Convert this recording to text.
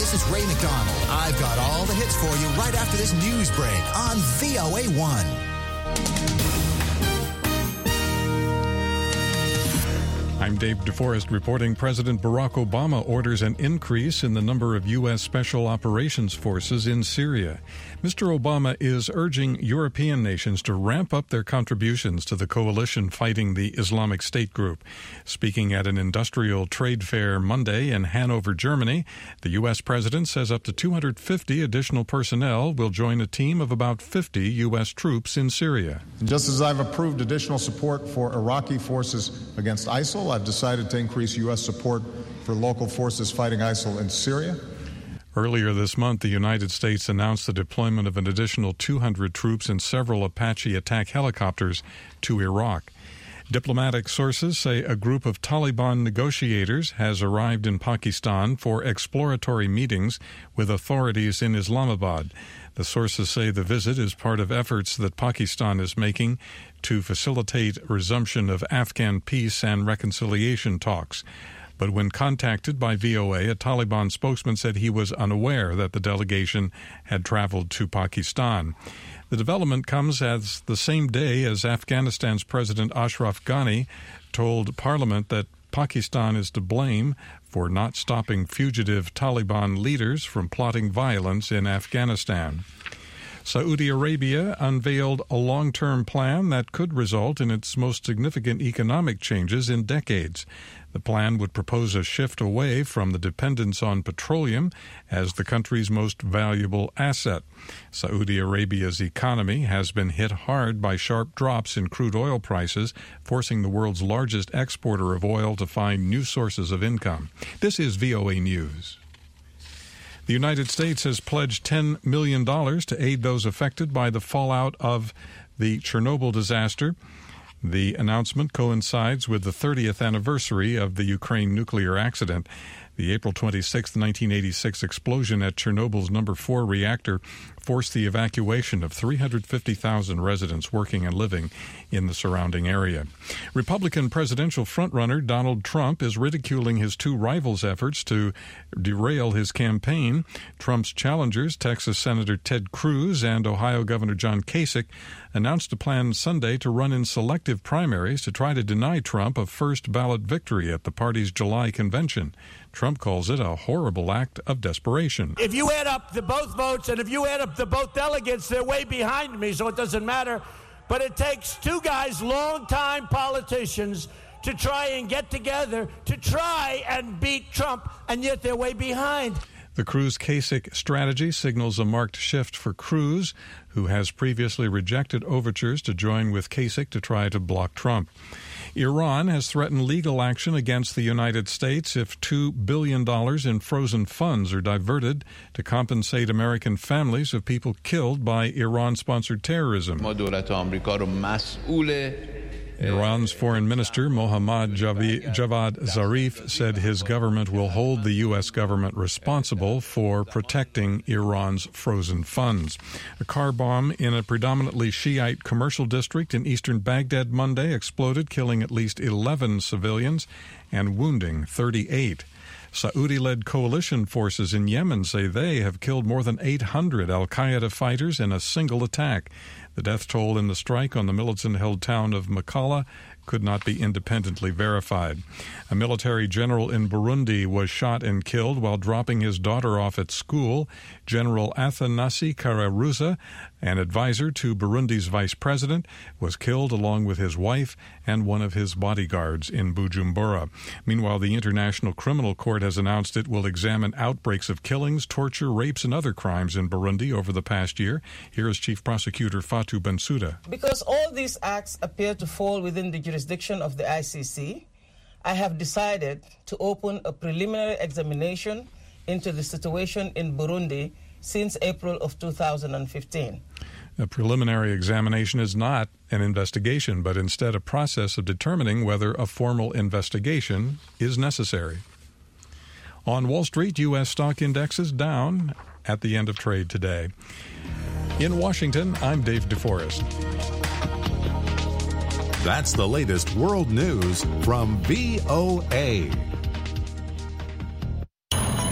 this is Ray McDonald. I've got all the hits for you right after this news break on VOA1. I'm Dave DeForest reporting President Barack Obama orders an increase in the number of U.S. Special Operations Forces in Syria. Mr. Obama is urging European nations to ramp up their contributions to the coalition fighting the Islamic State group. Speaking at an industrial trade fair Monday in Hanover, Germany, the U.S. president says up to 250 additional personnel will join a team of about 50 U.S. troops in Syria. Just as I've approved additional support for Iraqi forces against ISIL, I've decided to increase U.S. support for local forces fighting ISIL in Syria. Earlier this month, the United States announced the deployment of an additional 200 troops and several Apache attack helicopters to Iraq. Diplomatic sources say a group of Taliban negotiators has arrived in Pakistan for exploratory meetings with authorities in Islamabad. The sources say the visit is part of efforts that Pakistan is making to facilitate resumption of Afghan peace and reconciliation talks. But when contacted by VOA, a Taliban spokesman said he was unaware that the delegation had traveled to Pakistan. The development comes as the same day as Afghanistan's President Ashraf Ghani told Parliament that Pakistan is to blame for not stopping fugitive Taliban leaders from plotting violence in Afghanistan. Saudi Arabia unveiled a long-term plan that could result in its most significant economic changes in decades. The plan would propose a shift away from the dependence on petroleum as the country's most valuable asset. Saudi Arabia's economy has been hit hard by sharp drops in crude oil prices, forcing the world's largest exporter of oil to find new sources of income. This is VOA News. The United States has pledged $10 million to aid those affected by the fallout of the Chernobyl disaster. The announcement coincides with the 30th anniversary of the Ukraine nuclear accident. The April 26, 1986 explosion at Chernobyl's number 4 reactor forced the evacuation of 350,000 residents working and living in the surrounding area. Republican presidential frontrunner Donald Trump is ridiculing his two rivals' efforts to derail his campaign. Trump's challengers, Texas Senator Ted Cruz and Ohio Governor John Kasich, announced a plan Sunday to run in selective primaries to try to deny Trump a first-ballot victory at the party's July convention. Trump calls it a horrible act of desperation. If you add up the both votes and if you add up the both delegates, they're way behind me, so it doesn't matter. But it takes two guys, long-time politicians, to try and get together to try and beat Trump, and yet they're way behind. The Cruz-Kasich strategy signals a marked shift for Cruz, who has previously rejected overtures to join with Kasich to try to block Trump. Iran has threatened legal action against the United States if $2 billion in frozen funds are diverted to compensate American families of people killed by Iran-sponsored terrorism. Iran's foreign minister, Mohammad Javad Zarif, said his government will hold the U.S. government responsible for protecting Iran's frozen funds. A car bomb in a predominantly Shiite commercial district in eastern Baghdad Monday exploded, killing at least 11 civilians and wounding 38. Saudi-led coalition forces in Yemen say they have killed more than 800 al-Qaeda fighters in a single attack. The death toll in the strike on the militant-held town of Makalla could not be independently verified. A military general in Burundi was shot and killed while dropping his daughter off at school. General Athanasi Kararuza, an advisor to Burundi's vice president, was killed along with his wife and one of his bodyguards in Bujumbura. Meanwhile, the International Criminal Court has announced it will examine outbreaks of killings, torture, rapes, and other crimes in Burundi over the past year. Here is Chief Prosecutor Fatou Bensouda. Because all these acts appear to fall within the jurisdiction of the ICC, I have decided to open a preliminary examination into the situation in Burundi since April of 2015. A preliminary examination is not an investigation, but instead a process of determining whether a formal investigation is necessary. On Wall Street, U.S. stock indexes down at the end of trade today. In Washington, I'm Dave DeForest. That's the latest world news from VOA.